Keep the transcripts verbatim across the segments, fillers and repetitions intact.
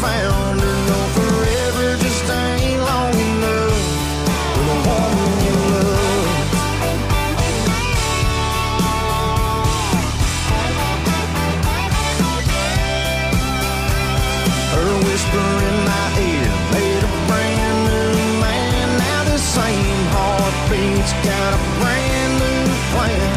found her. No, forever just ain't long enough for the woman you love. Her whisper in my ear made a brand new man. Now the same heartbeat's got a brand new plan.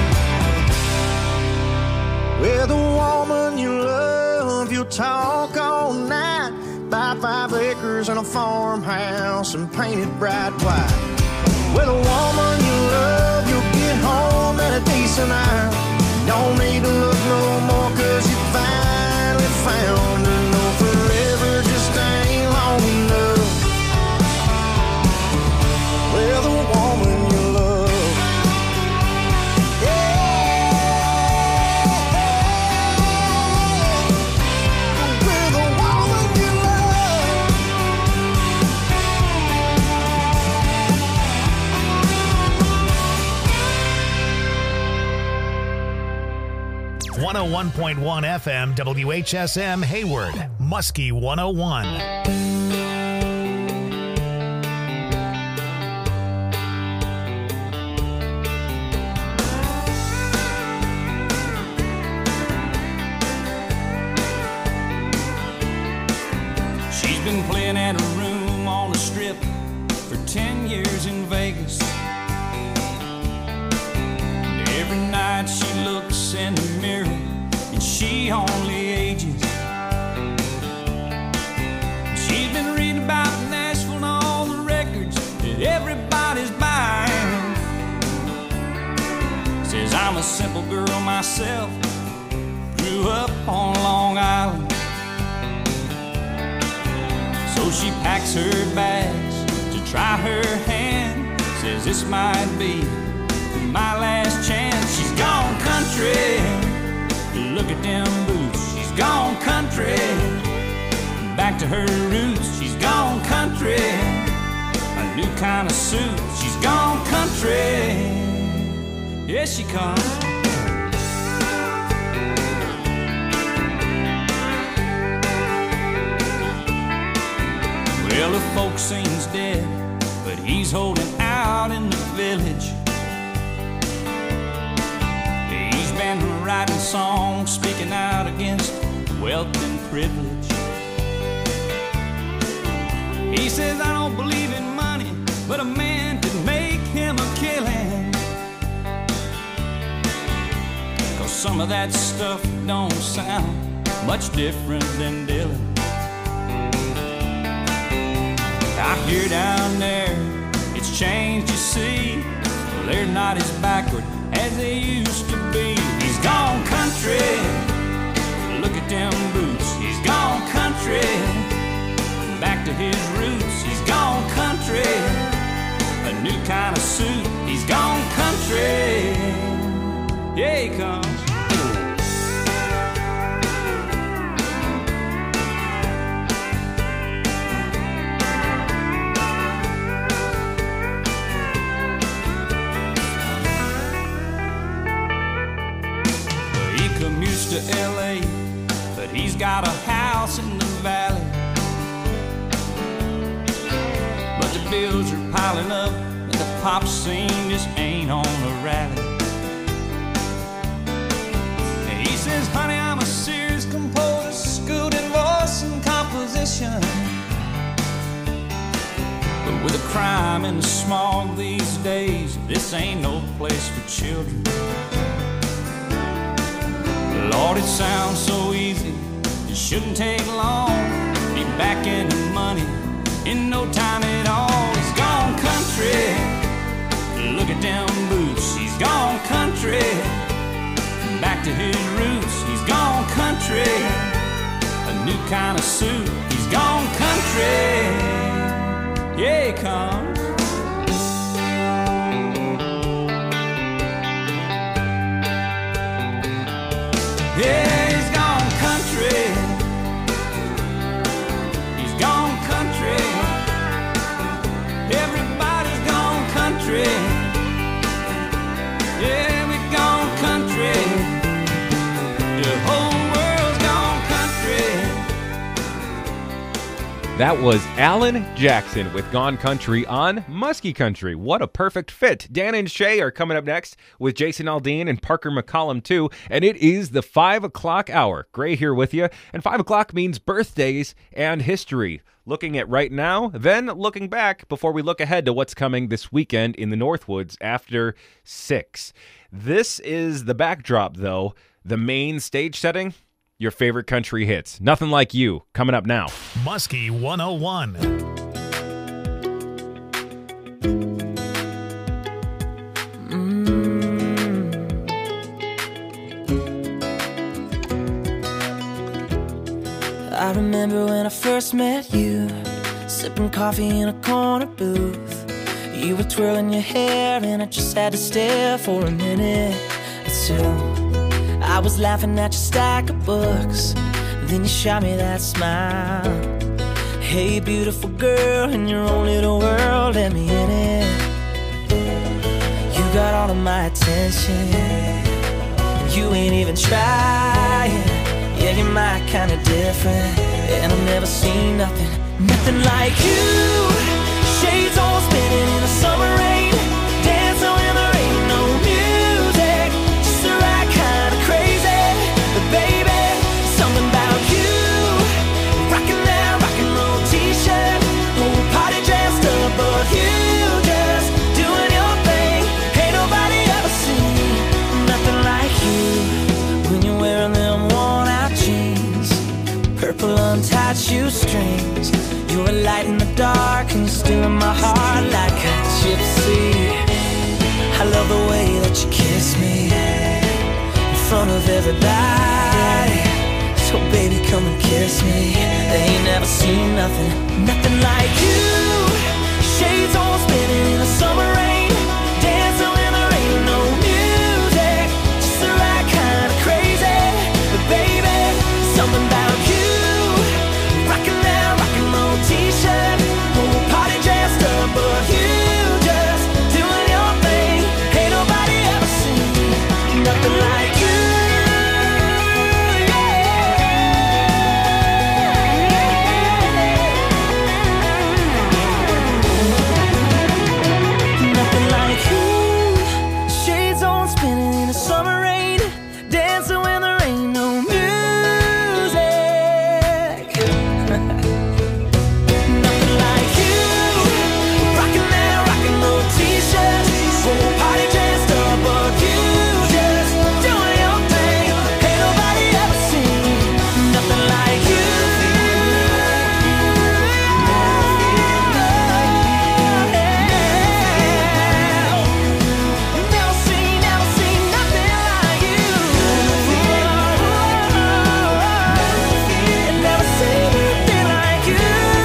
With a woman you love, you'll talk all night. Buy five acres and a farmhouse and paint it bright white. With a woman you love, you'll get home at a decent hour. Don't need to look no more, cause you finally found her. No, forever just ain't long enough. With a woman you love. one oh one point one F M W H S M Hayward, Muskie one oh one. She's been playing at a room on the strip for ten years in Vegas. Every night she looks in the mirror and she only ages. She's been reading about Nashville and all the records that everybody's buying. Says I'm a simple girl myself, grew up on Long Island. So she packs her bags to try her hand. Says this might be my last chance. She's gone country, look at them boots. She's gone country, back to her roots. She's gone country, a new kind of suit. She's gone country, here she comes. Well, the folk sings dead, but he's holding out in the village. He's been writing songs, speaking out against wealth and privilege. He says, I don't believe in money, but a man could make him a killing. Cause some of that stuff don't sound much different than Dylan. Out here down there, it's changed, you see. Well, they're not as backward as they used to be. He's gone country, look at them boots. He's gone country, back to his roots. He's gone country, a new kind of suit. He's gone country, yeah, he comes. To L A, but he's got a house in the valley. But the bills are piling up and the pop scene just ain't on a rally. And he says, honey, I'm a serious composer, schooled in voice and composition. But with the crime and the smog these days, this ain't no place for children. Lord, it sounds so easy, it shouldn't take long. Be back in the money in no time at all. He's gone country, look at them boots. He's gone country, back to his roots. He's gone country, a new kind of suit. He's gone country, yeah, he comes. Yeah, he's gone country. He's gone country. Everybody's gone country. Yeah, we've gone country. The whole world's gone country. That was Alan Jackson with Gone Country on Muskie Country. What a perfect fit. Dan and Shay are coming up next with Jason Aldean and Parker McCollum too. And it is the five o'clock hour. Gray here with you. And five o'clock means birthdays and history. Looking at right now, then looking back before we look ahead to what's coming this weekend in the Northwoods after six. This is the backdrop though. The main stage setting. Your favorite country hits. Nothing Like You, coming up now. Muskie one oh one. I remember when I first met you, sipping coffee in a corner booth. You were twirling your hair and I just had to stare for a minute or two. I was laughing at your stack of books, then you shot me that smile. Hey beautiful girl, in your own little world, let me in it. You got all of my attention, you ain't even trying. Yeah, you're my kind of different, and I've never seen nothing, nothing like you. Shades all spinning in the summer rain, dancing when there ain't no music, just the right kind of crazy. But baby, something about you, rocking that rock and roll t-shirt, whole party dressed up, but you just doing your thing. Ain't nobody ever seen nothing like you. When you're wearing them worn out jeans, purple untied shoestrings, you're a light in the dark and you're still in my heart like a gypsy. I love the way that you kiss me in front of everybody. So baby, come and kiss me. They ain't never seen nothing, nothing like you. Shades all spinning in the summer rain, dancing when there ain't no music, just the right kind of crazy. But baby, something about you, rocking that rock and roll t-shirt, whole party dressed up, but you just doing your thing. Ain't nobody ever seen nothing like you. Nothing like you. Shades on spinning in the summer rain, dancing when there ain't no music. Nothing like you, rocking that rock and roll t-shirt, full party dressed up, but you just doing your thing. Ain't nobody ever seen nothing like you. Never seen, never seen nothing like you. Never seen anything like you.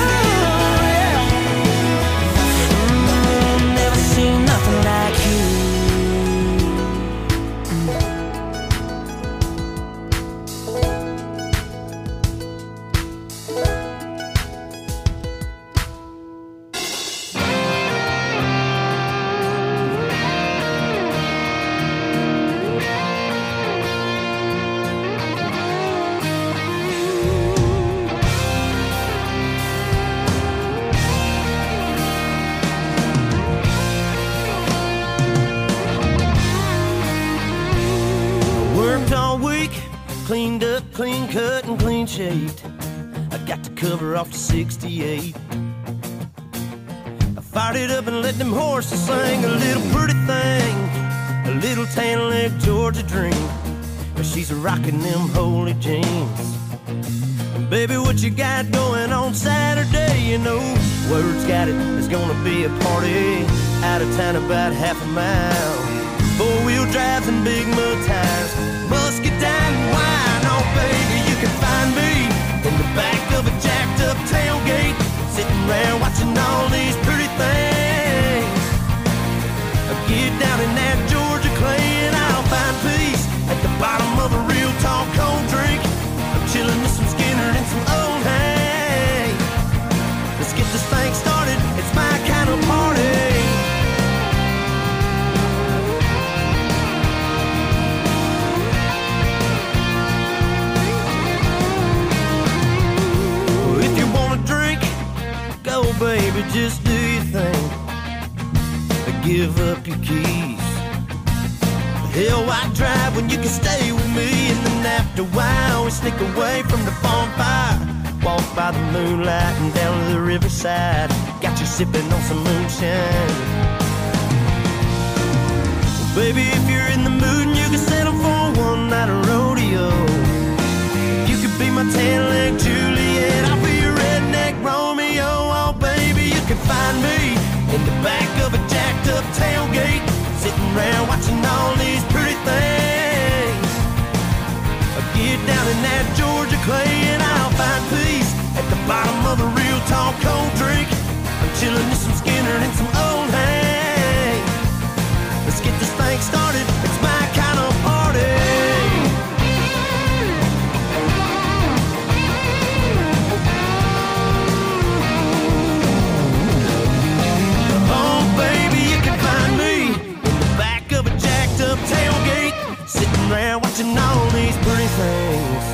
Mm, Never seen nothing like you. Worked all week, cleaned up, clean cut, and clean shaved. I got the cover off the sixty-eight. I fired it up and let them horses sing a little pretty thing, a little tan leg Georgia dream. But she's rocking them holy jeans. Baby, what you got going on Saturday? You know, word's got it, there's gonna be a party out of town about half a mile. Four-wheel drives and big mud tires, musket down and wine. Oh, baby, you can find me in the back of a jacked-up tailgate, sitting around watching all these pretty things. Get down in that Georgia clay and I'll find peace at the bottom of a real tall cold drink. I'm chilling with some Skinner and some old hay. Let's get this thing started, it's my kind of party. baby, just do your thing. Give up your keys. Hell, why drive when you can stay with me? And then after a while, we sneak away from the bonfire. Walk by the moonlight and down to the riverside. Got you sipping on some moonshine. Well, baby, if you're in the mood and you can settle for one night of rodeo, you could be my tan-leg Juliet, I'll be your redneck Romeo. Oh, baby, you can find me in the back of a jacked up tailgate, sitting around watching all these pretty things. I'll get down in that Georgia clay and I'll find peace at the bottom of a real tall cold drink. I'm chilling with some Skinner and some old hay. Let's get this thing started, it's my kind of party. Tailgate, sitting around watching all these pretty things.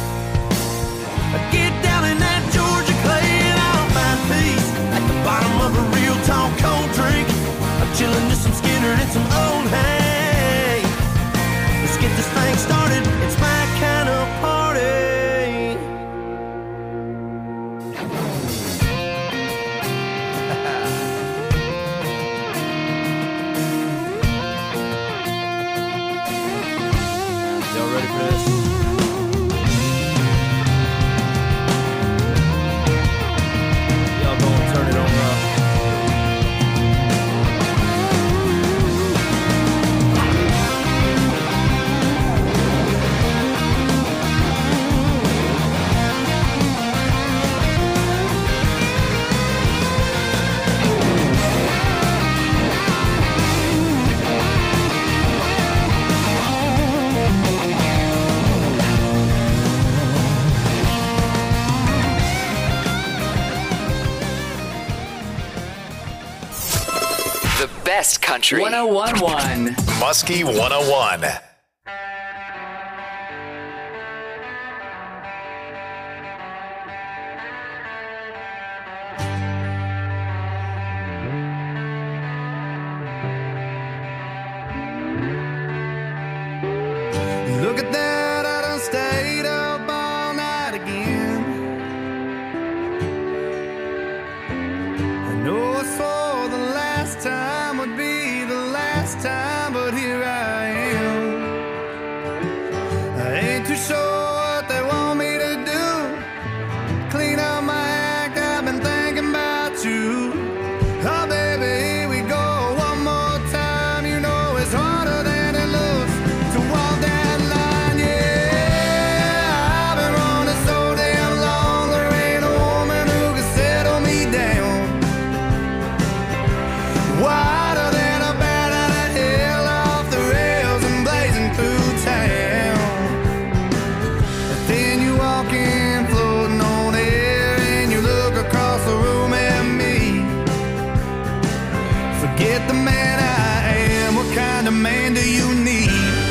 I get down in that Georgia clay and I'll find peace at the bottom of a real tall cold drink. I'm chilling with some Skinner and some old hay. Let's get this thing started, it's my kind of party. Best country. one oh one point one. Muskie one oh one. Look at that, I done stayed up all night again. I know I swore the last time would be the last time, but here I am. I ain't too sure what they want me to do. Clean up my act, I've been thinking about you. Oh baby, here we go one more time. You know it's harder than it looks to walk that line, yeah. I've been running so damn long, there ain't a woman who can settle me down. Wider than a bat out of hell, off the rails and blazing through town. But then you walk in, floating on air, and you look across the room at me. Forget the man I am, what kind of man do you need?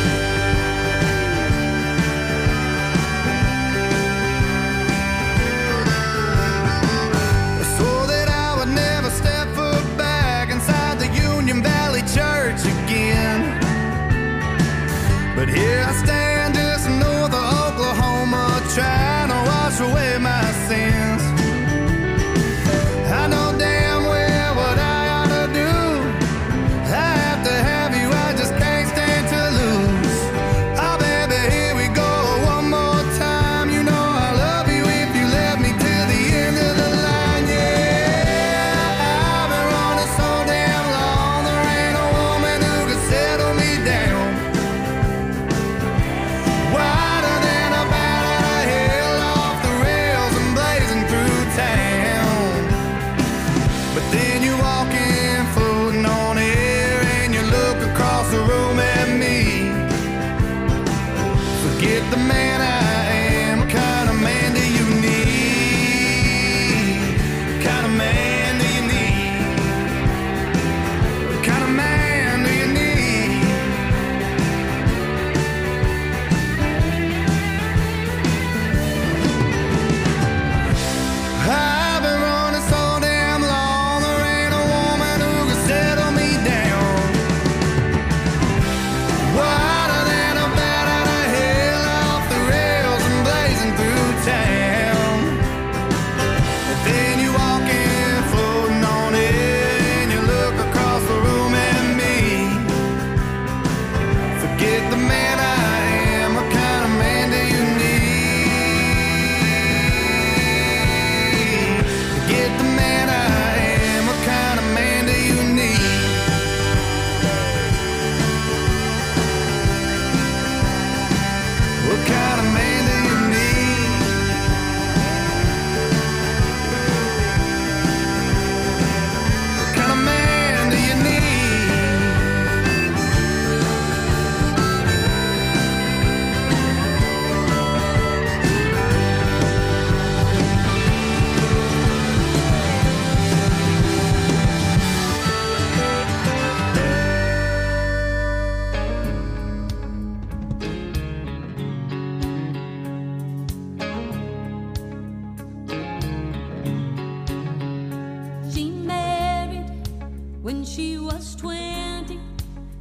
I swore that I would never step foot back inside the Union Valley Church again. But here I stand just north of Oklahoma, trying to wash away my sins. I know damn well what I ought to do. I have to have you, I just can't stand to lose. Oh baby, here we go one more time. You know I love you if you let me till the end of the line, yeah. I've been running so damn long, there ain't a woman who can settle me down. Wider than a bat out of hell, off the rails and blazing through town. But then you walk in, floating on air, and you look across the room at me. Forget the man I am, what kind of man do you need? What kind of man do you need? What kind of man do you need? I've been running so damn long,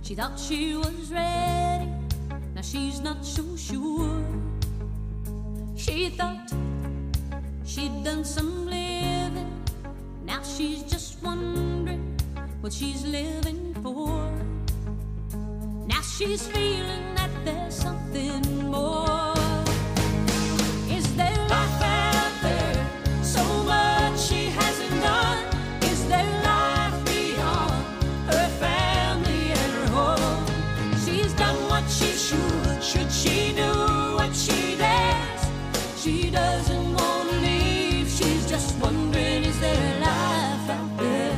She thought she was ready, now she's not so sure. She thought she'd done some living, now she's just wondering what she's living for. Now she's feeling that there's something more. Is there life out there? So much she hasn't done. Is there life beyond her family and her home? She's done what she should. Should she do what she dares? She doesn't want to leave. She's just wondering, is there life out there?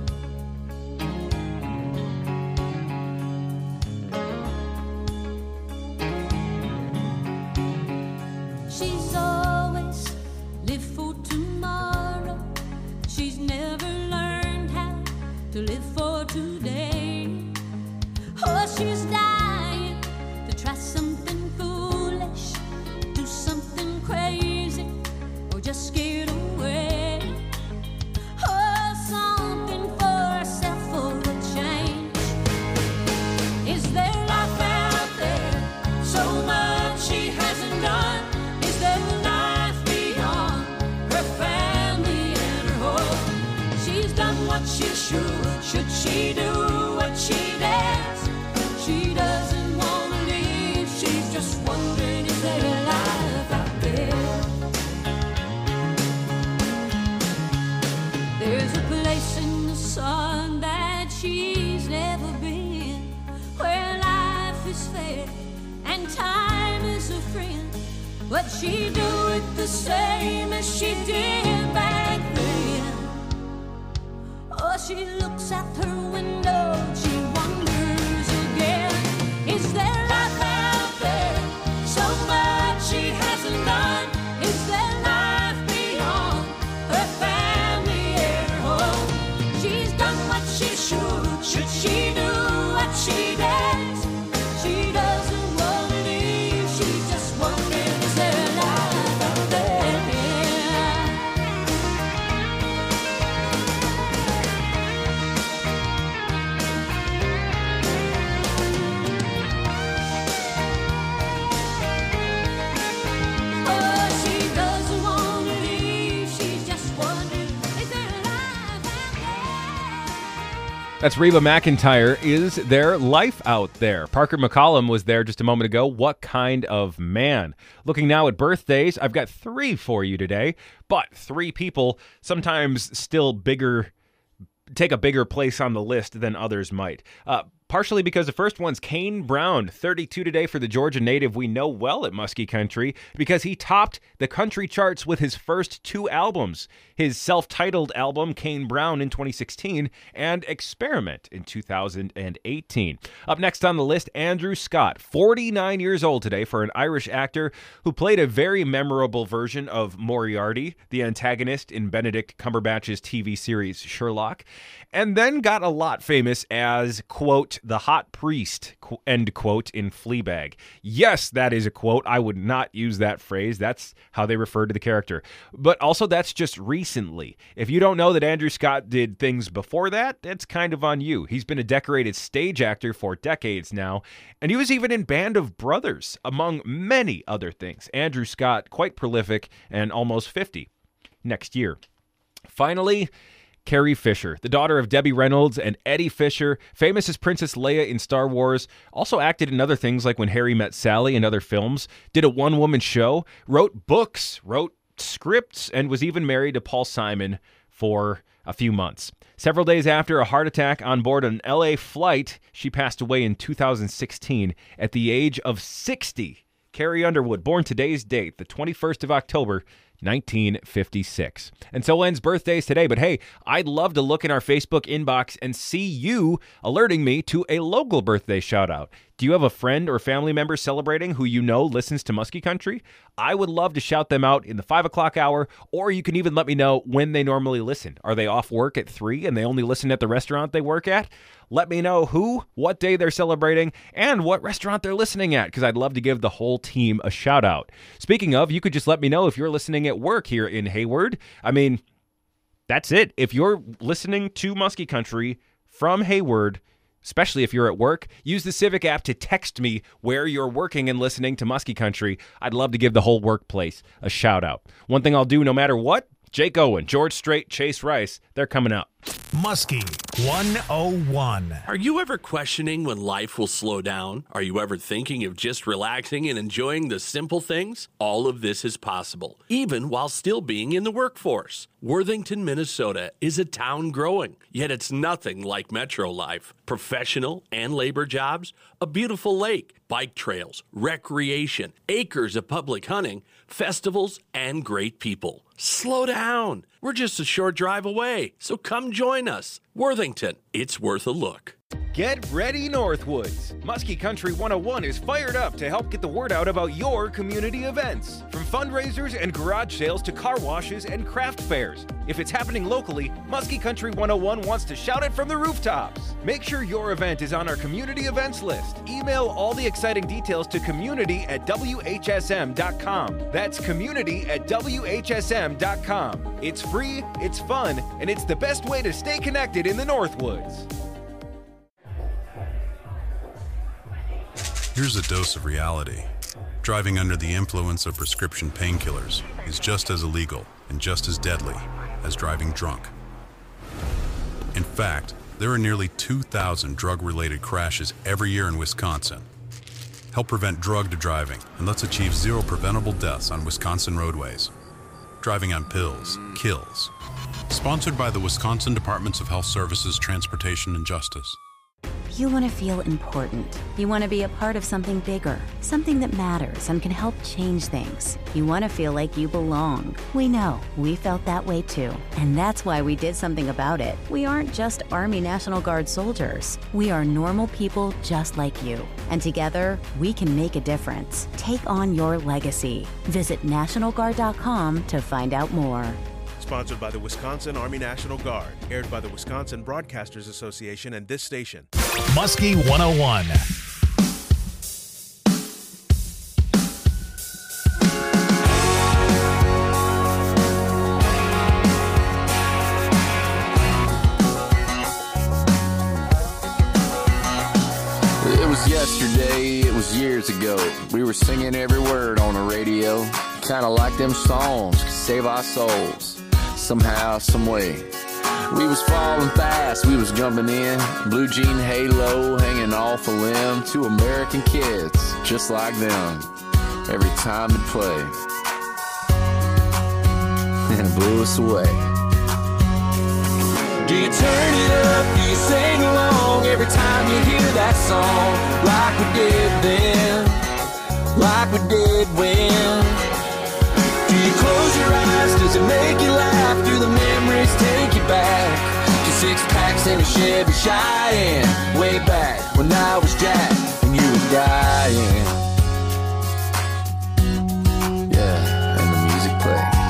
She's always lived for tomorrow. She's never learned how to live for today. Oh, she's dying to try something foolish, do something crazy, or just get away. Oh, something for herself for a change. Is there life out there? So much she hasn't done. Is there life beyond her family and her home? She's done what she should. Should she do what she dares? She doesn't want to leave. She's just wondering, is there life out there? There's a place in the sun that she's never been, where life is fair and time is a friend. But she do it the same as she did back then. Oh, she looks out her window, she wonders again. Is there life out there? So much she hasn't done. Is there life beyond her family and her home? She's done what she should. Should she do what she dares? She doesn't want to leave. She's just wondering, is there life out there? Oh, she doesn't want to leave. She's just wondering, is there life out there? That's Reba McEntire. Is there life out there? Parker McCollum was there just a moment ago. What kind of man? Looking now at birthdays, I've got three for you today, but three people sometimes still bigger, take a bigger place on the list than others might. Uh, partially because the first one's Kane Brown, thirty-two today, for the Georgia native we know well at Muskie Country, because he topped the country charts with his first two albums, his self-titled album Kane Brown in twenty sixteen and Experiment in two thousand eighteen. Up next on the list, Andrew Scott, forty-nine years old today, for an Irish actor who played a very memorable version of Moriarty, the antagonist in Benedict Cumberbatch's T V series Sherlock, and then got a lot famous as, quote, the hot priest, end quote, in Fleabag. Yes, that is a quote. I would not use that phrase. That's how they refer to the character. But also, that's just recently. If you don't know that Andrew Scott did things before that, that's kind of on you. He's been a decorated stage actor for decades now, and he was even in Band of Brothers, among many other things. Andrew Scott, quite prolific, and almost fifty next year. Finally, Carrie Fisher, the daughter of Debbie Reynolds and Eddie Fisher, famous as Princess Leia in Star Wars, also acted in other things like When Harry Met Sally and other films, did a one-woman show, wrote books, wrote scripts, and was even married to Paul Simon for a few months. Several days after a heart attack on board an L A flight, she passed away in two thousand sixteen at the age of sixty. Carrie Underwood, born today's date, the twenty-first of October, nineteen fifty-six. And so ends birthdays today. But hey, I'd love to look in our Facebook inbox and see you alerting me to a local birthday shout out. Do you have a friend or family member celebrating who you know listens to Muskie Country? I would love to shout them out in the five o'clock hour, or you can even let me know when they normally listen. Are they off work at three and they only listen at the restaurant they work at? Let me know who, what day they're celebrating, and what restaurant they're listening at, because I'd love to give the whole team a shout out. Speaking of, you could just let me know if you're listening at work here in Hayward. I mean, that's it. If you're listening to Muskie Country from Hayward, especially if you're at work. Use the Civic app to text me where you're working and listening to Muskie Country. I'd love to give the whole workplace a shout out. One thing I'll do no matter what, Jake Owen, George Strait, Chase Rice, they're coming up. Muskie one oh one. Are you ever questioning when life will slow down? Are you ever thinking of just relaxing and enjoying the simple things? All of this is possible, even while still being in the workforce. Worthington, Minnesota is a town growing, yet it's nothing like metro life. Professional and labor jobs, a beautiful lake, bike trails, recreation, acres of public hunting, festivals, and great people. Slow down. We're just a short drive away, so come join us. Worthington, it's worth a look. Get ready, Northwoods! Muskie Country one oh one is fired up to help get the word out about your community events. From fundraisers and garage sales to car washes and craft fairs. If it's happening locally, Muskie Country one oh one wants to shout it from the rooftops. Make sure your event is on our community events list. Email all the exciting details to community at W H S M dot com. That's community at W H S M dot com. It's free, it's fun, and it's the best way to stay connected in the Northwoods. Here's a dose of reality. Driving under the influence of prescription painkillers is just as illegal and just as deadly as driving drunk. In fact, there are nearly two thousand drug-related crashes every year in Wisconsin. Help prevent drug driving and let's achieve zero preventable deaths on Wisconsin roadways. Driving on pills kills. Sponsored by the Wisconsin Departments of Health Services, Transportation, and Justice. You want to feel important. You want to be a part of something bigger, something that matters and can help change things. You want to feel like you belong. We know. We felt that way too. And that's why we did something about it. We aren't just Army National Guard soldiers. We are normal people just like you. And together, we can make a difference. Take on your legacy. Visit National Guard dot com to find out more. Sponsored by the Wisconsin Army National Guard. Aired by the Wisconsin Broadcasters Association and this station. Muskie one oh one. It was yesterday, it was years ago. We were singing every word on the radio. Kinda like them songs could save our souls. Somehow, some way. We was falling fast, we was jumping in. Blue jean halo hanging off a limb. Two American kids, just like them. Every time they play. And it blew us away. Do you turn it up? Do you sing along every time you hear that song? Like we did then, like we did when. Do you close your eyes? Does it make you laugh? Do the memories take you back to six packs in a Chevy Cheyenne? Way back when I was Jack and you were dying. Yeah, and the music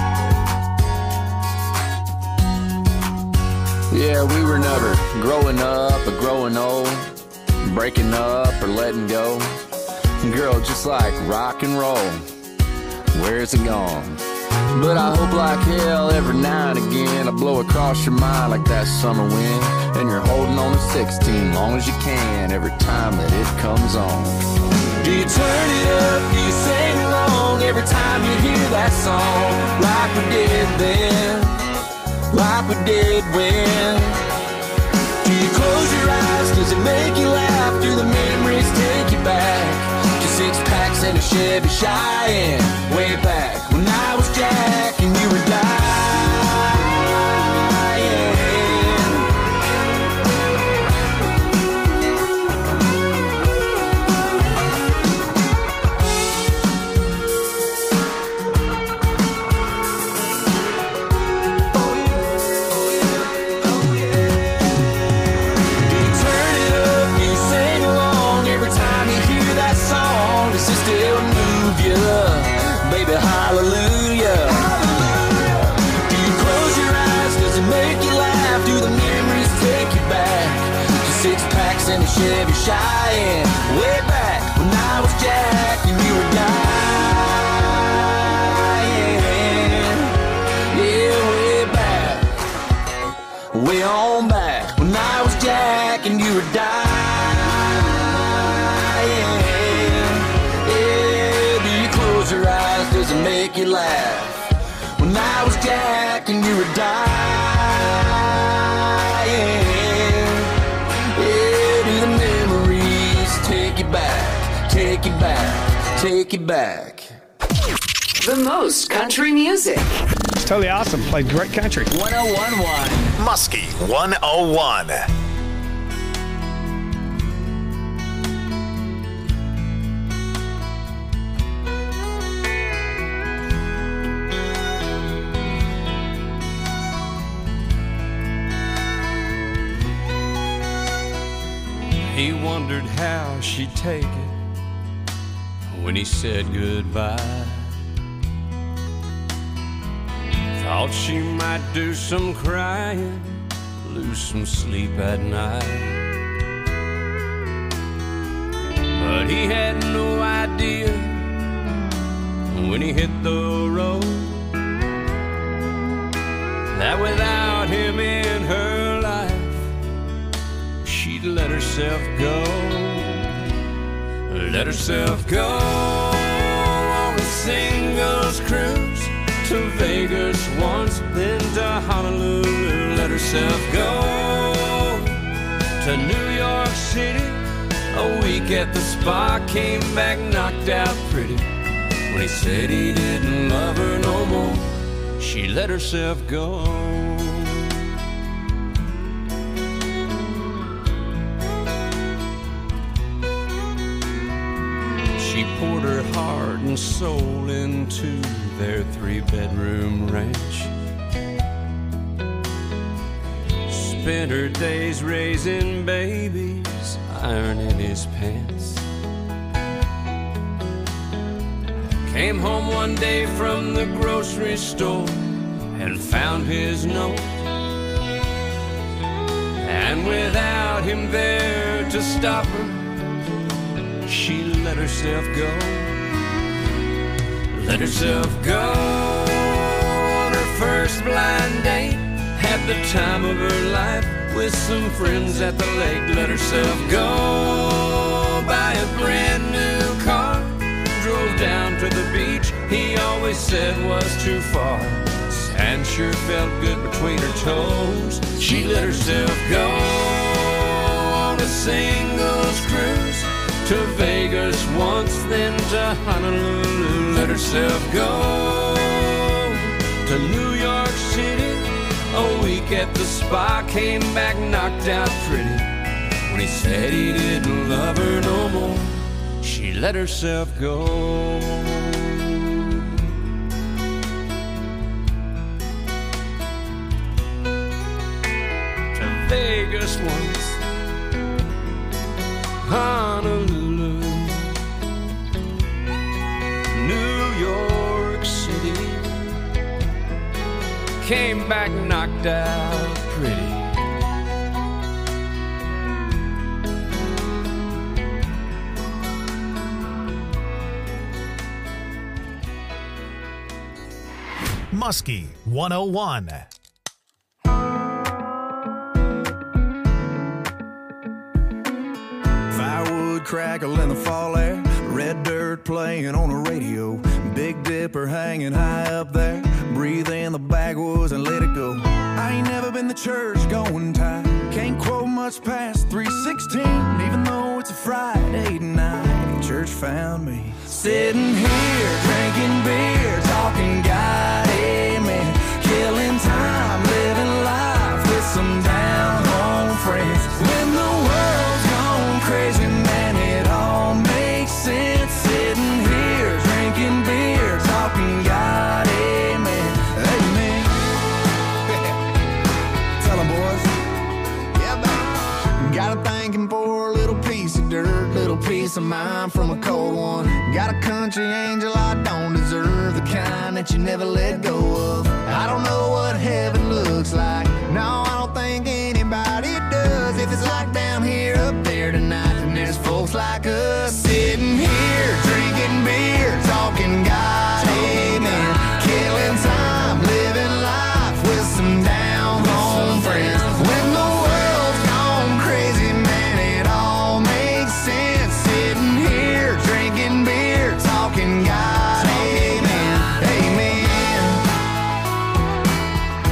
played. Yeah, we were never growing up or growing old, breaking up or letting go. Girl, just like rock and roll, where's it gone? But I hope like hell every now and again I blow across your mind like that summer wind. And you're holding on to sixteen long as you can every time that it comes on. Do you turn it up? Do you sing along every time you hear that song? Like we did then, like we did when. Do you close your eyes? Does it make you laugh? Do the memories take you back to six packs and a Chevy Cheyenne? Way back when I was Jack and you were dying. Does it still move you? Baby, hallelujah. Hallelujah. Do you close your eyes? Does it make you laugh? Do the memories take you back to six packs and a Chevy Cheyenne? Way back when I was Jack and you were dying. Yeah, way back, way on back when I was Jack and you were dying. and you were dying. Yeah, do the memories take you back, take you back, take you back. The most country music. It's totally awesome. Played great country. one oh one point one Muskie one oh one. He wondered how she'd take it when he said goodbye. Thought she might do some crying, lose some sleep at night. But he had no idea when he hit the road that without him in her life, she'd let herself go, let herself go on a singles cruise to Vegas once, then to Honolulu. Let herself go to New York City, a week at the spa, came back knocked out pretty. When he said he didn't love her no more, she let herself go. She poured her heart and soul into their three-bedroom ranch. Spent her days raising babies, ironing his pants. Came home one day from the grocery store and found his note. And without him there to stop her, she let herself go. Let herself go on her first blind date. Had the time of her life with some friends at the lake. Let herself go buy a brand new car. Drove down to the beach he always said was too far. Sand sure felt good between her toes. She let herself go on a singles cruise to Vegas once, then to Honolulu. Let herself go to New York City, a week at the spa, came back knocked out pretty. When he said he didn't love her no more, she let herself go. To Vegas once, Honolulu, New York City, came back knocked out pretty. Muskie one oh one. Firewood crackle in the fall air, red dirt playing on the radio, Big Dipper hanging high up there, breathe in the backwoods and let it go. I ain't never been to church going tight, can't quote much past three sixteen, even though it's a Friday night. Church found me sitting here drinking beer, talking God, amen, killing time, living life with some down home friends. When the world's gone crazy, man, it all makes sense. Sitting here drinking beer, talking God, amen, amen. Tell them, boys. Yeah, baby. Got a thanking for a little piece of dirt, little piece of mind from a cold one. Got a country angel I don't deserve, the kind that you never let go of. I don't know what heaven looks like, no, I don't think anybody does. If it's like down here, up there tonight, then there's folks like us sitting here drinking beer, talking God, amen, killing time, living life with some down home friends. When the world's gone crazy, man, it all makes sense. Sitting here drinking beer, talking God, amen, amen.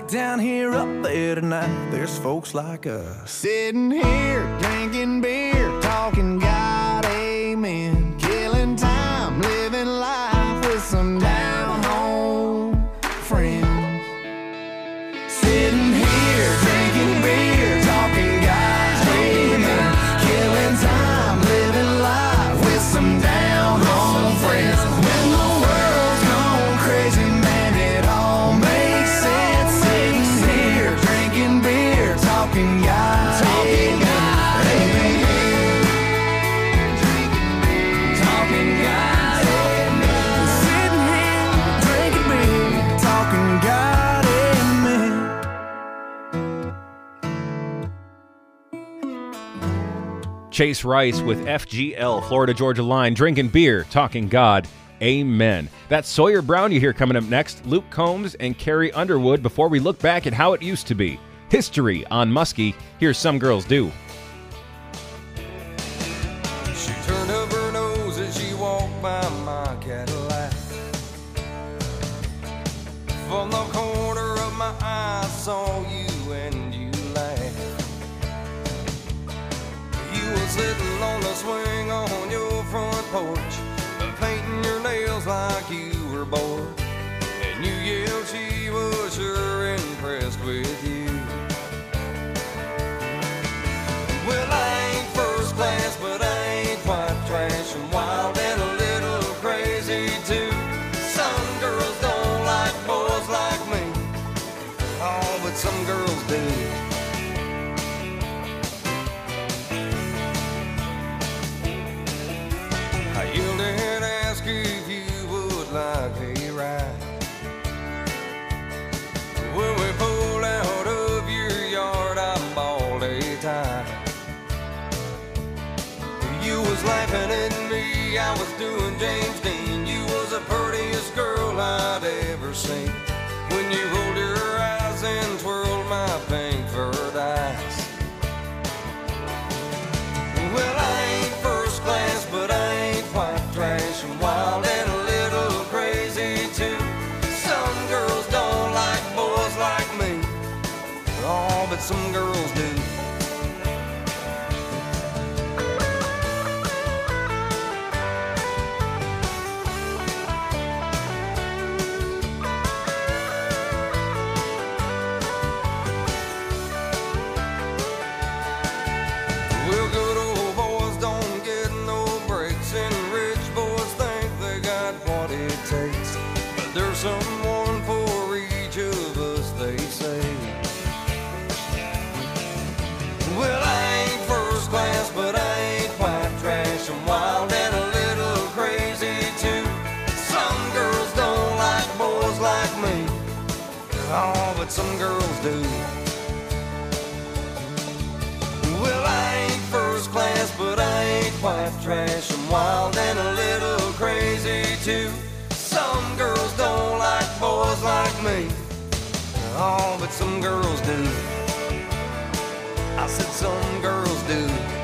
Right down here, up there tonight, there's folks like us. Sitting here, drinking beer, talking God, amen. Killing time, living life with some down-home friends. Sitting here, drinking beer, talking God, amen. Killing time, living life with some down-home friends. When the world's gone crazy, man, it all makes sense. Sitting here, drinking beer, talking God, talking God, amen. Talking God, amen. Sitting here, drinking beer, talking God, amen. Chase Rice with F G L, Florida Georgia Line, drinking beer, talking God, amen. That's Sawyer Brown you hear coming up next, Luke Combs and Carrie Underwood before we look back at how it used to be. History on Muskie. Here's Some Girls Do. She turned up her nose as she walked by my Cadillac. From the corner of my eye, I saw you and you laughed. You were sitting on the swing on your front porch, painting your nails like you were bored. And you yelled she was sure impressed with you. Well, I ain't first class, but I ain't quite trash. I'm wild and a little crazy too. Some girls don't like boys like me. Oh, but some girls do. I yelled and asked if you would like a ride. When we pulled out of your yard, I bawled a tie. You was laughing at me, I was doing James Dean. You was the prettiest girl I'd ever seen. When you rolled your eyes and twirled my pink furred eyes. Well, I ain't first class, but I ain't quite trash. I'm wild and a little crazy too. Some girls don't like boys like me. Oh, but some girls do. Well, good old boys don't get no breaks, and rich boys think they got what it takes. But there's someone for each of us, they say. Well, I ain't first class, but I ain't quite trash. I'm wild and a little crazy too. Some girls don't like boys like me. Oh, but some girls do. Well, I ain't first class, but I ain't quite trash. I'm wild and a little crazy too. Some girls don't like boys like me. Oh, but some girls do. I said some girls do.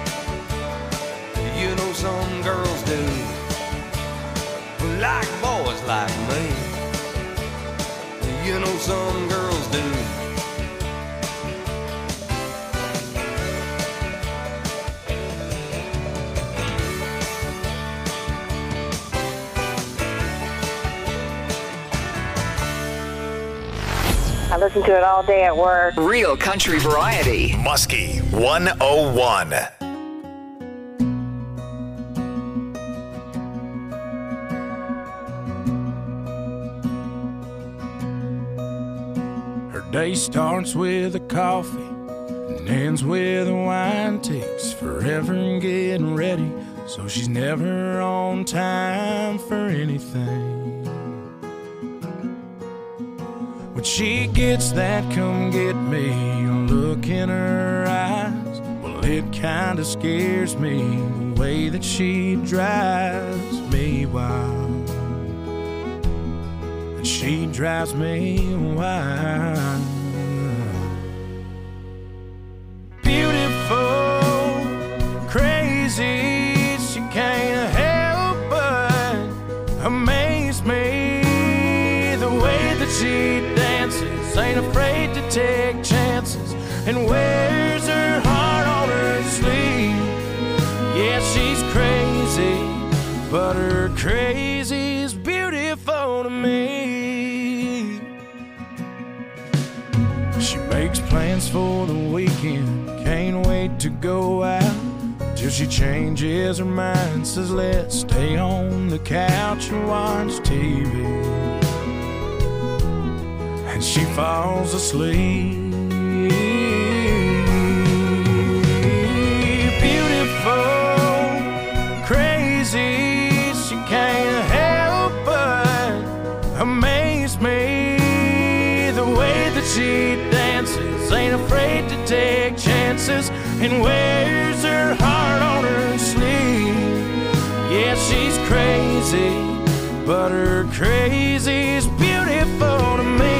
You know some girls do. Like boys like me. You know some girls do. I listen to it all day at work. Real country variety. Muskie one oh one. Her day starts with a coffee and ends with a wine. Takes forever in getting ready, so she's never on time for anything. When she gets that come get me look in her eyes, well, it kinda scares me the way that she drives me wild. And she drives me wild. Beautiful, crazy, she can't help but amaze me. The way that she dances, ain't afraid to take chances and wears her heart on her sleeve. Yeah, she's crazy, but her crazy's beautiful to me. She makes plans for the weekend, can't wait to go out, till she changes her mind, says let's stay on the couch and watch T V. And she falls asleep. Beautiful, crazy, she can't help but amaze me. The way that she dances, ain't afraid to take chances, and wears her heart on her sleeve. Yeah, she's crazy, but her crazy's beautiful to me.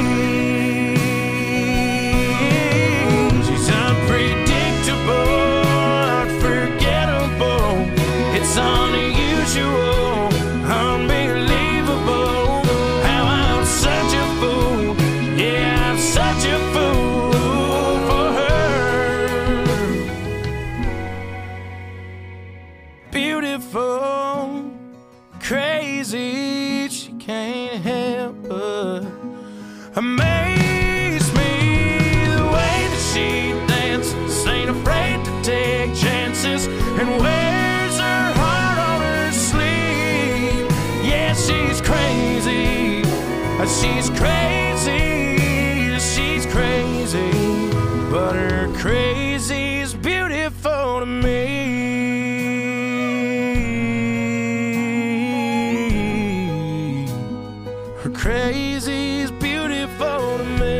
She's unpredictable, unforgettable. It's unusual, unbelievable, how I'm such a fool. Yeah, I'm such a fool for her. Beautiful, crazy, she can't help but amaze me. The way that she dances, ain't afraid to take chances, and wears her heart on her sleeve. Yeah, she's crazy, she's crazy, she's crazy, but her crazy's beautiful to me. Her crazy's beautiful to me.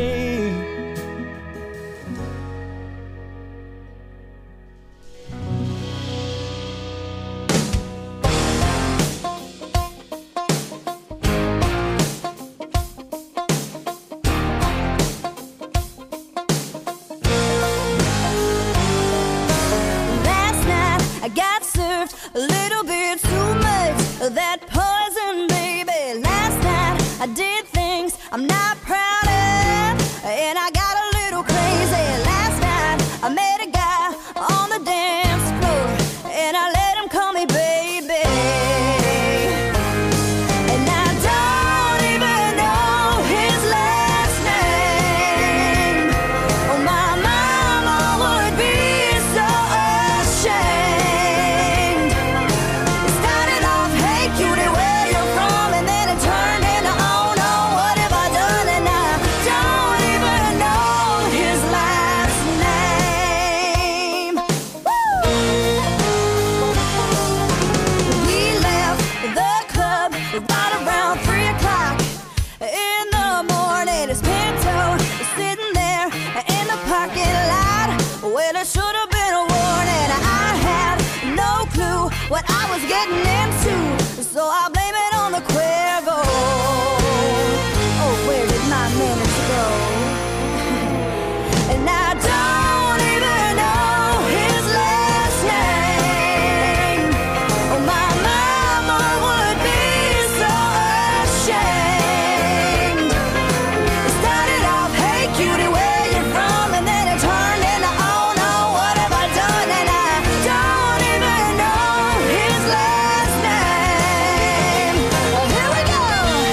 Last night I got served a little bit too much of that poison, baby. Last night I did things I'm not proud of, and I got a little crazy. Last night I met a guy on the dance floor, and I let him call me baby. And I don't even know his last name. Oh, my mama would be so ashamed. It started off, hey cutie, where you from? And then it turned into, oh no, what have I done? And I don't even know his last name. Woo! We left the club right around three o'clock in the morning. His Pinto is sitting there in the parking lot. Well, it should have been a warning. I had no clue what I was getting into, so I blame it on the Cuervo. Oh, where did my manners go? And I don't even know his last name. Oh, my mama would be so ashamed. It started off, hey cutie, where you from? And then it turned into, oh no, what have I done? And I don't even know his last name. Well, here we go.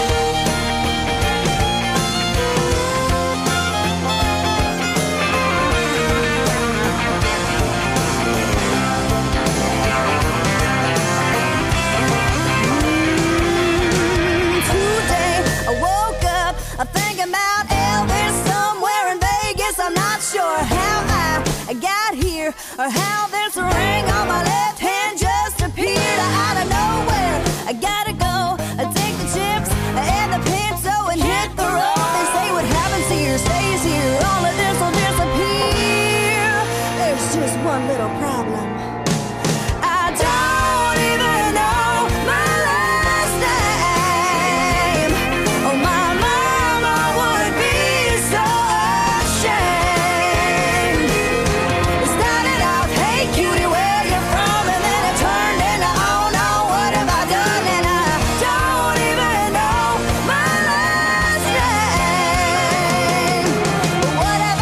Today I woke up, I'm thinking about Elvis somewhere in Vegas. I'm not sure how I got here or how this ring on my left hand just appeared out of nowhere. I gotta go, I take the chips and the Pinto and hit the road. They say what happens here stays here. All of this will disappear. There's just one little problem. I don't even know my last name. Oh, my mama would be so ashamed. It started out, hey cutie, where you from? And then it turned into, oh no, what have I done? And I don't even know my last name. What have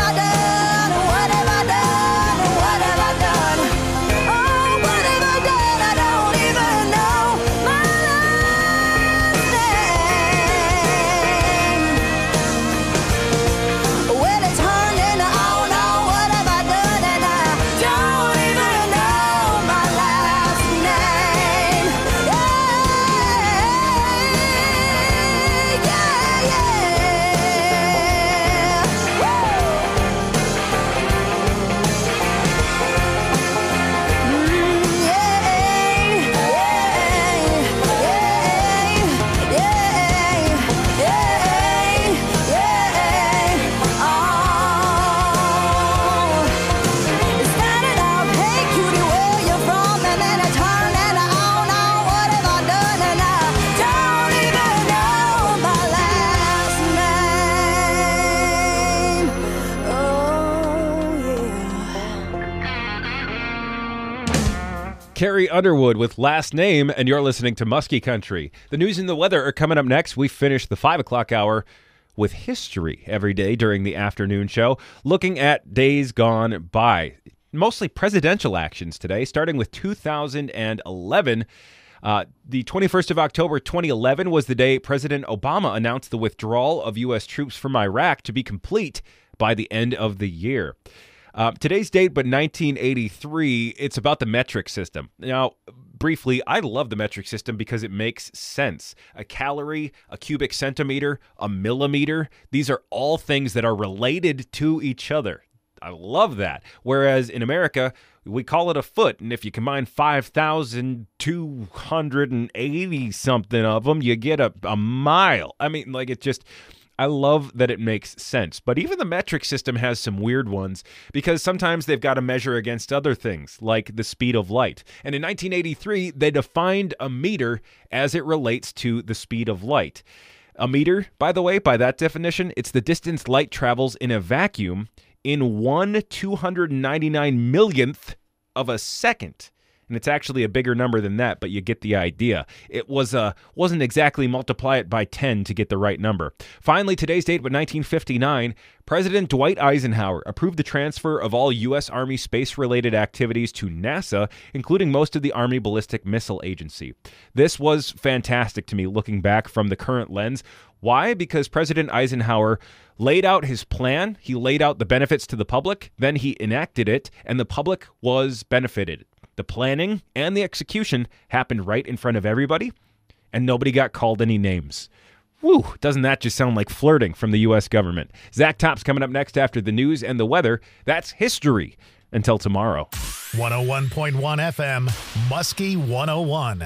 Carrie Underwood with Last Name, and you're listening to Muskie Country. The news and the weather are coming up next. We finish the five o'clock hour with history every day during the afternoon show, looking at days gone by. Mostly presidential actions today, starting with two thousand eleven. Uh, the twenty-first of October, twenty eleven was the day President Obama announced the withdrawal of U S troops from Iraq to be complete by the end of the year. Uh, today's date, but nineteen eighty-three, it's about the metric system. Now, briefly, I love the metric system because it makes sense. A calorie, a cubic centimeter, a millimeter, these are all things that are related to each other. I love that. Whereas in America, we call it a foot, and if you combine five thousand two hundred eighty something of them, you get a, a mile. I mean, like, it just... I love that it makes sense. But even the metric system has some weird ones because sometimes they've got to measure against other things, like the speed of light. And in nineteen eighty-three, they defined a meter as it relates to the speed of light. A meter, by the way, by that definition, it's the distance light travels in a vacuum in one two hundred ninety-nine millionth of a second. And it's actually a bigger number than that, but you get the idea. It was uh, wasn't exactly multiply it by ten to get the right number. Finally, today's date, but nineteen fifty-nine, President Dwight Eisenhower approved the transfer of all U S Army space-related activities to NASA, including most of the Army Ballistic Missile Agency. This was fantastic to me looking back from the current lens. Why? Because President Eisenhower laid out his plan, he laid out the benefits to the public, then he enacted it, and the public was benefited. The planning and the execution happened right in front of everybody, and nobody got called any names. Woo, doesn't that just sound like flirting from the U S government? Zach Top's coming up next after the news and the weather. That's history. Until tomorrow. one oh one point one F M, Muskie one oh one.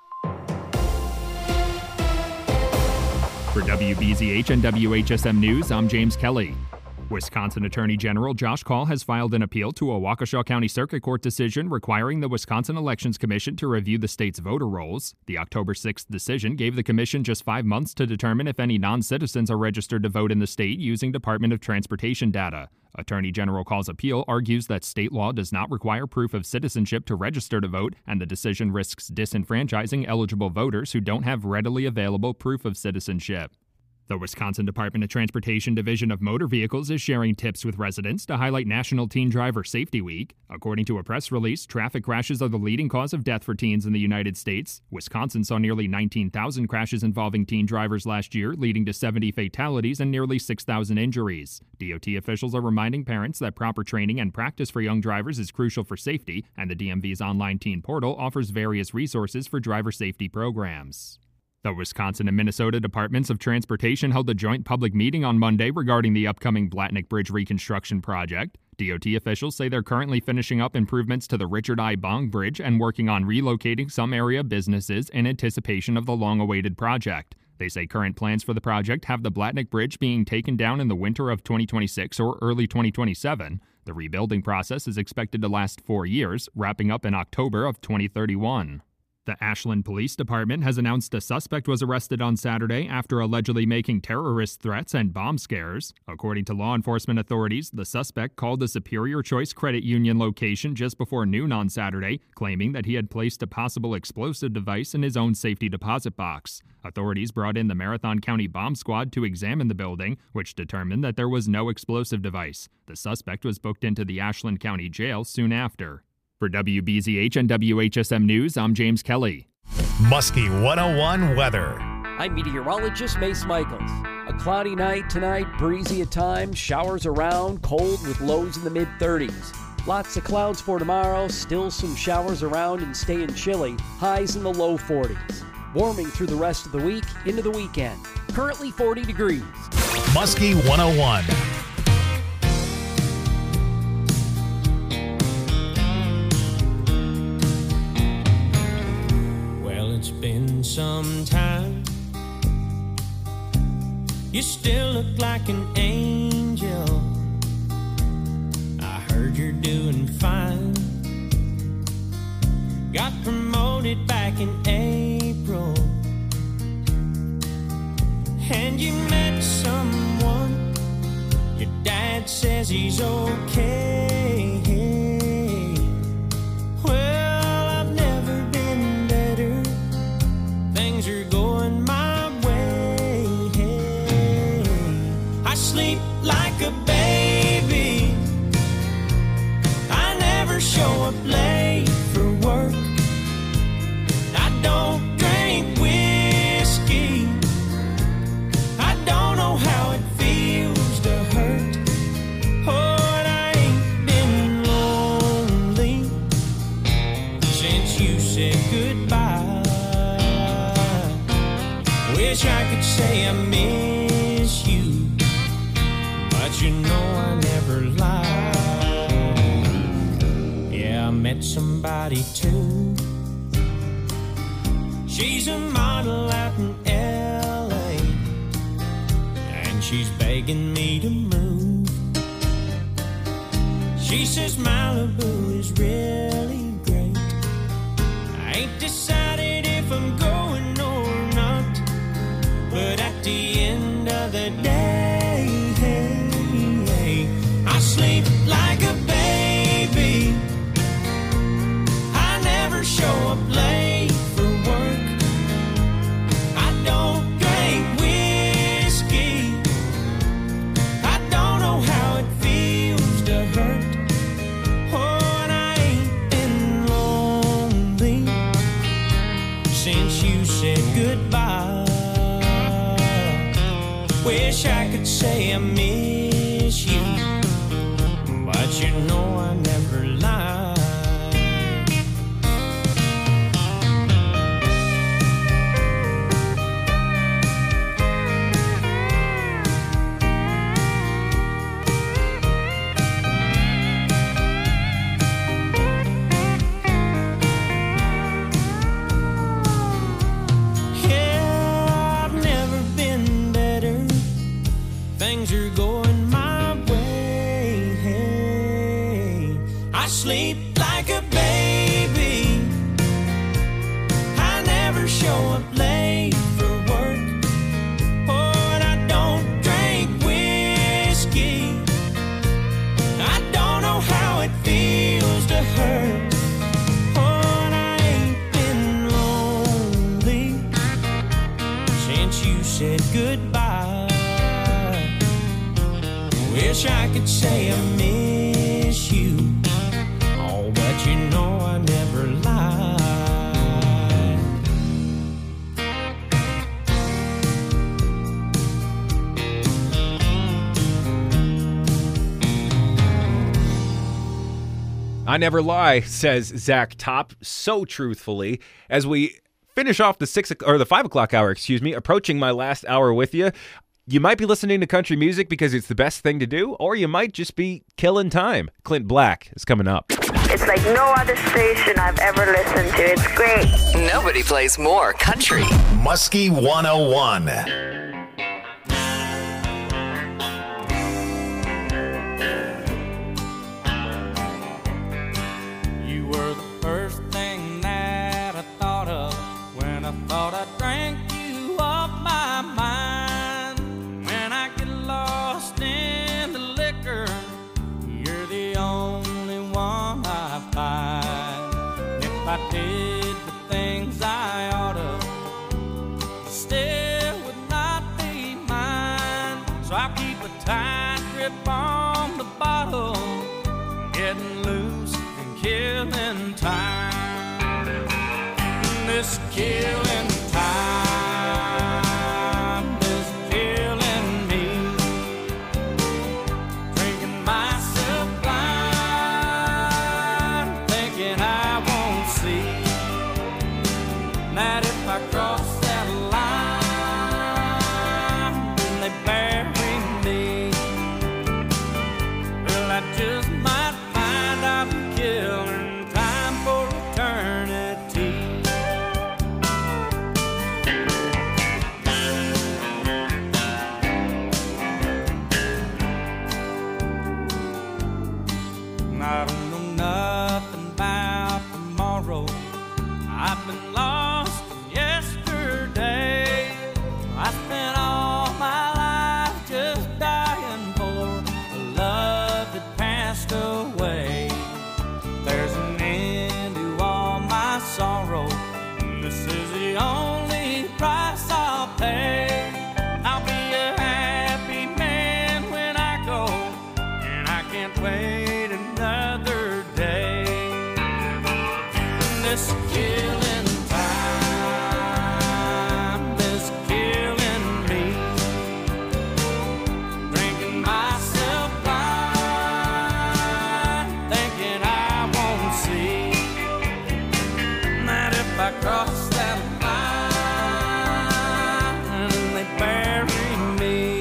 For W B Z H and W H S M News, I'm James Kelly. Wisconsin Attorney General Josh Kaul has filed an appeal to a Waukesha County Circuit Court decision requiring the Wisconsin Elections Commission to review the state's voter rolls. The October sixth decision gave the commission just five months to determine if any non-citizens are registered to vote in the state using Department of Transportation data. Attorney General Kaul's appeal argues that state law does not require proof of citizenship to register to vote, and the decision risks disenfranchising eligible voters who don't have readily available proof of citizenship. The Wisconsin Department of Transportation Division of Motor Vehicles is sharing tips with residents to highlight National Teen Driver Safety Week. According to a press release, traffic crashes are the leading cause of death for teens in the United States. Wisconsin saw nearly nineteen thousand crashes involving teen drivers last year, leading to seventy fatalities and nearly six thousand injuries. D O T officials are reminding parents that proper training and practice for young drivers is crucial for safety, and the D M V's online teen portal offers various resources for driver safety programs. The Wisconsin and Minnesota Departments of Transportation held a joint public meeting on Monday regarding the upcoming Blatnick Bridge reconstruction project. D O T officials say they're currently finishing up improvements to the Richard I. Bong Bridge and working on relocating some area businesses in anticipation of the long-awaited project. They say current plans for the project have the Blatnick Bridge being taken down in the winter of twenty twenty-six or early twenty twenty-seven. The rebuilding process is expected to last four years, wrapping up in October of twenty thirty-one. The Ashland Police Department has announced a suspect was arrested on Saturday after allegedly making terrorist threats and bomb scares. According to law enforcement authorities, the suspect called the Superior Choice Credit Union location just before noon on Saturday, claiming that he had placed a possible explosive device in his own safety deposit box. Authorities brought in the Marathon County Bomb Squad to examine the building, which determined that there was no explosive device. The suspect was booked into the Ashland County Jail soon after. For W B Z H and W H S M News, I'm James Kelly. Muskie one oh one weather. I'm meteorologist Mace Michaels. A cloudy night tonight, breezy at times, showers around, cold with lows in the mid thirties. Lots of clouds for tomorrow, still some showers around and staying chilly, highs in the low forties. Warming through the rest of the week into the weekend. Currently forty degrees. Muskie one oh one. It's been some time. You still look like an angel. I heard you're doing fine. Got promoted back in April, and you met someone. Your dad says he's okay. Well, I've never up late for work. I don't drink whiskey. I don't know how it feels to hurt. Oh, and I ain't been lonely since you said goodbye. Wish I could say I miss you, but you know I never lied. Yeah, I met somebody too. She's a model out in L A, and she's begging me to move. She says Malibu is really great. I ain't decided if I'm going or not, but at the end of the day, I sleep like a baby. I never show up late for work. I don't drink whiskey. I don't know how it feels to hurt. Oh, and I ain't been lonely since you said goodbye. Wish I could say I miss you, but you know I never lied. Yeah, I've never been better. Things are going my way. I sleep like a baby. I never show up late for work. Oh, and I don't drink whiskey. I don't know how it feels to hurt. Oh, and I ain't been lonely since you said goodbye. Wish I could say I miss you, oh, but you know I never lied. I never lie, says Zach Top, so truthfully. As we finish off the six or the five o'clock hour, excuse me, approaching my last hour with you. You might be listening to country music because it's the best thing to do, or you might just be killing time. Clint Black is coming up. It's like no other station I've ever listened to. It's great. Nobody plays more country. Muskie one oh one. You were the first thing that I thought of when I thought I drank you off my mind. When I get lost in the liquor, you're the only one I find. If I did the things I oughta, still would not be mine. So I'll keep a tight grip on the bottle, getting loose and killing time. This killing time is killing me. Drinking myself blind, thinking I won't see that if I cross that line, then they bury me. Well, I just might find I'm killing time for eternity. I don't know nothing about tomorrow. I've been lost in yesterday. I spent all my life just dying for a love that passed away. There's an end to all my sorrow. This is the only price I'll pay. I'll be a happy man when I go, and I can't wait another day. This killing time is killing me. Drinking myself blind, thinking I won't see that if I cross that line and they bury me,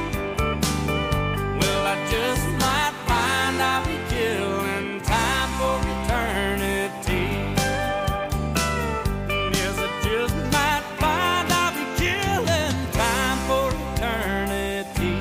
well, I just might find I'll be killing time for eternity. Yes, I just might find I'll be killing time for eternity.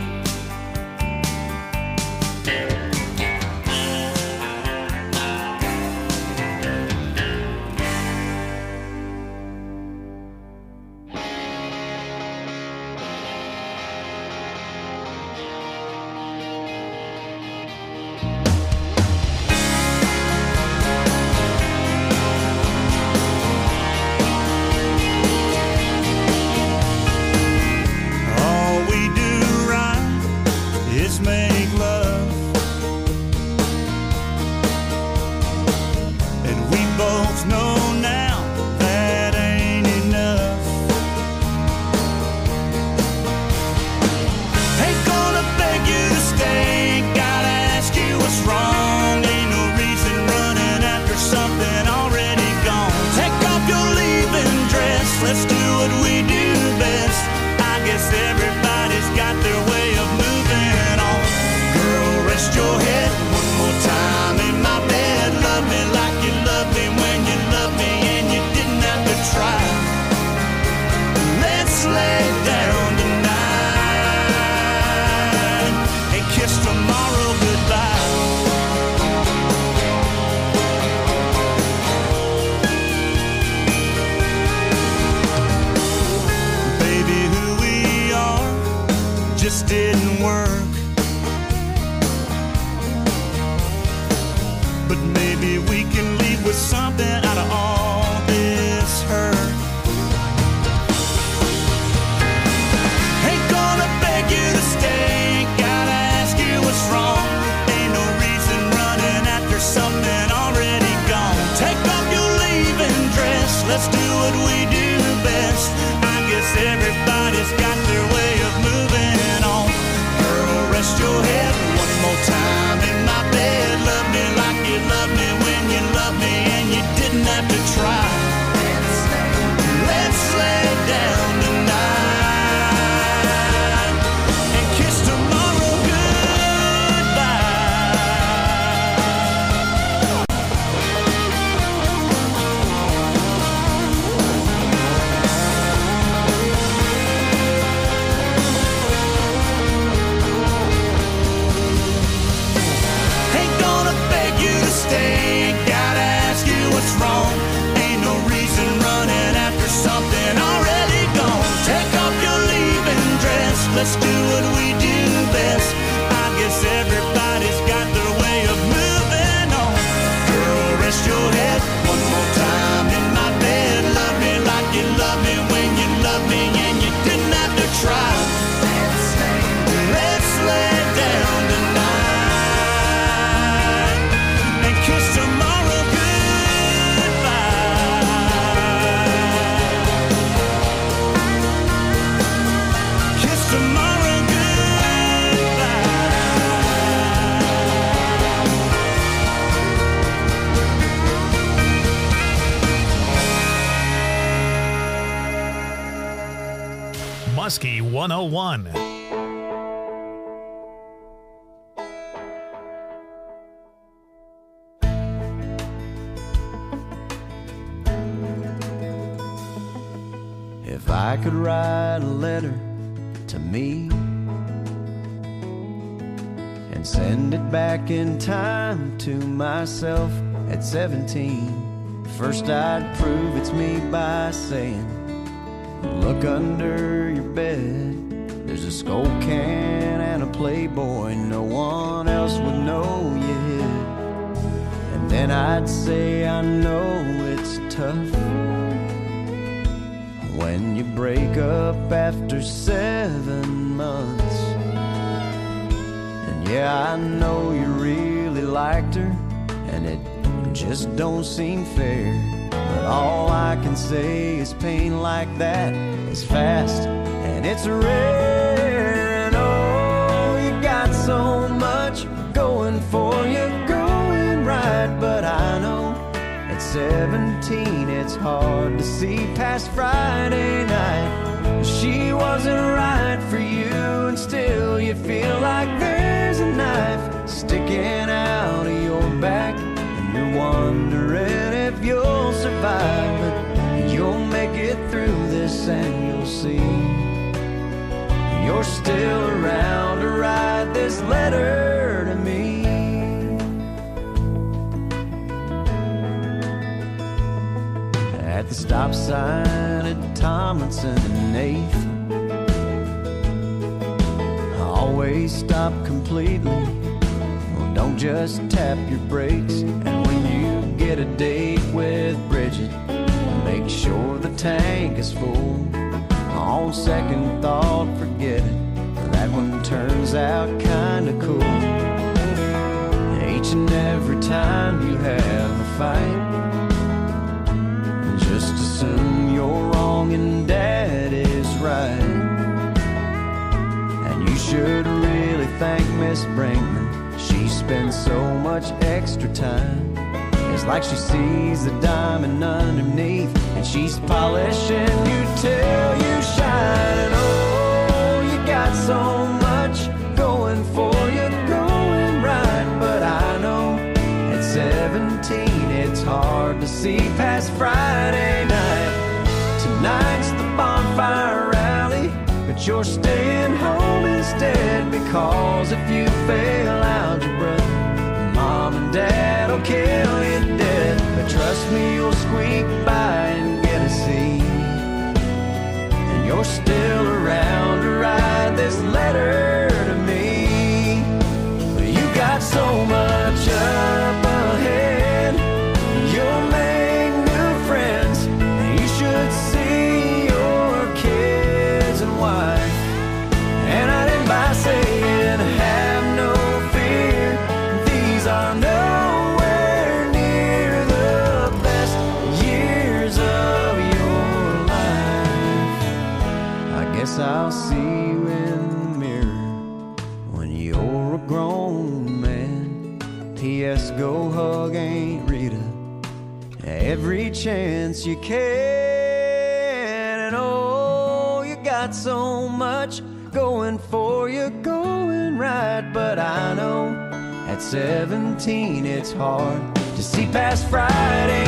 All we do right is make love, and we both know now that ain't enough. Ain't gonna beg you to stay, gotta ask you what's wrong. Ain't no reason running after something already gone. Take off your leaving dress, let's do what we do best. I guess everybody's got their way of moving on. Girl, rest your head one more time in my bed. Love me like you loved me when you loved me and you didn't have to try. Let's lay down tonight and kiss tomorrow goodbye. Baby, who we are just didn't work. But maybe we can leave with something out of all this hurt. Ain't gonna beg you to stay, gotta ask you what's wrong. Ain't no reason running after something already gone. Take off your leaving dress, let's do what we do best. I guess everybody's got their way of moving on. Girl, rest your head one more time in my bed. Love me like you loved me when you loved me and you didn't have to try. Let's lay down tonight and kiss tomorrow Ain't gonna beg you to stay, gotta ask you what's wrong. Ain't no reason running after something already gone. Take off your leaving dress, let's do what we do best. I guess everybody's got their way of moving on. Girl, rest your head one more time in my bed. Love me like you loved me when you loved me and you didn't have to try. Let's lay down tonight and kiss tomorrow goodbye. Kiss tomorrow goodbye. Muskie one oh one. If I could write a letter to me and send it back in time to myself at seventeen, first I'd prove it's me by saying, look under your bed, there's a Skull can and a Playboy no one else would know you hid. And then I'd say, I know it's tough when you break up after seven months. And yeah, I know you really liked her, and it just don't seem fair But all I can say is pain like that is fast and it's rare. And oh, you got so much going for you, going right. But I know at seventeen it's hard to see past Friday night. She wasn't right for you, and still you feel like there's a knife sticking out of your back, and you're wondering if you'll survive. But you'll make it through this and you'll see you're still around to write this letter to me. At the stop sign at Tomlinson and eighth, always stop completely. Well, don't just tap your brakes. And when you get a date with Bridget, make sure the tank is full. On second thought, forget it. That one turns out kinda cool. Each and every time you have a fight, just assume you're wrong and Dad is right. And you should really thank Miss Brinkman. She spends so much extra time. It's like she sees the diamond underneath, and she's polishing you till you shine. And oh, you got so much going for you, going right. But I know at seventeen it's hard to see past Friday night. Tonight's the bonfire rally, but you're staying home instead, because if you fail algebra, Mom and Dad'll kill you dead. But trust me, you'll squeak by and get a C, and you're still around to write this letter to me. You got so much up ahead, you'll make new friends, and you should see your kids and wife. And I didn't by saying have no fear, these are nowhere near the best years of your life. I guess I'll see you in the mirror when you're a grown man. P S go hug Aunt Rita every chance you can. And oh, you got so much going for you, going right. But I know at seventeen it's hard to see past Friday